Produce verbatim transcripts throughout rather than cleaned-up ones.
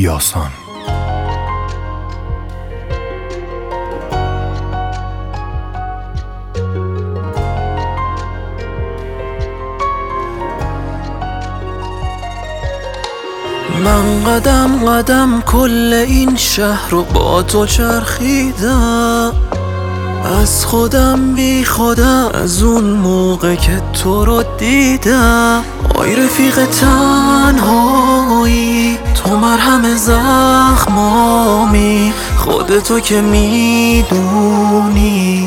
یاسان. من قدم قدم کل این شهر رو با تو چرخیدم، از خودم بی خودم از اون موقع که تو رو دیدم. آی رفیق تنهایی، تو مرهم زخمامی، خودتو که میدونی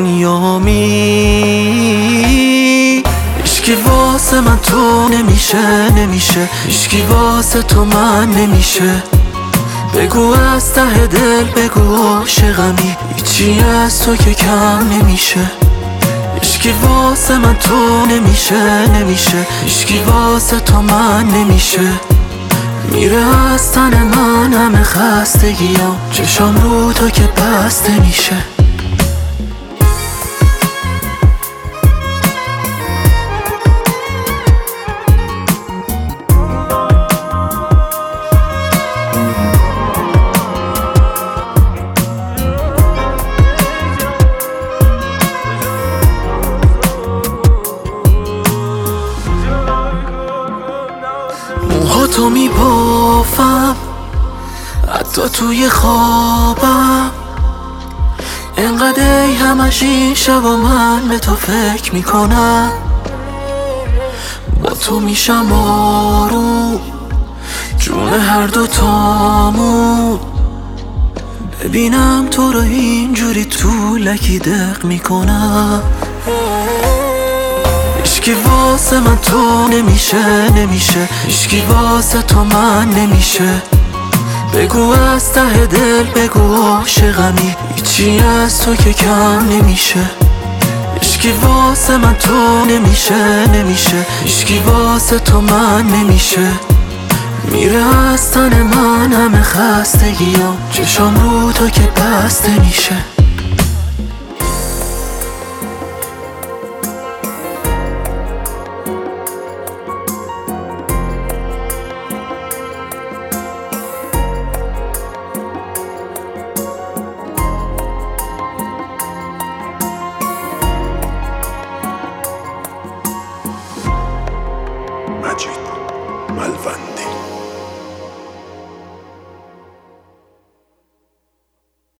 دنیامی. هیچکی واسه من تو نمیشه نمیشه، هیچکی واسه تو من نمیشه. بگو از ته دل بگو عاشقمی، هیچی از تو که کم نمیشه. هیچکی واسه من تو نمیشه نمیشه، هیچکی واسه تو من نمیشه. میره از تن من همه خستگیام، چشام رو تو که بسته میشه. موهاتو میبافم حتی توی خوابم، انقدر ای همش این شب و من به تو فکر میکنم. با تو میشم آروم جون هر دو تامون، ببینم تو رو اینجوری تو لکی دق میکنم. هیچکی واسه من تو نمیشه نمیشه، هیچکی واسه تو من نمیشه. بگو از ته دل بگو عاشقمی، هیچی از تو که کم نمیشه. هیچکی واسه من تو نمیشه نمیشه، هیچکی واسه تو من نمیشه. میره از تن من همه خستگیام، چشام رو تو که بسته میشه.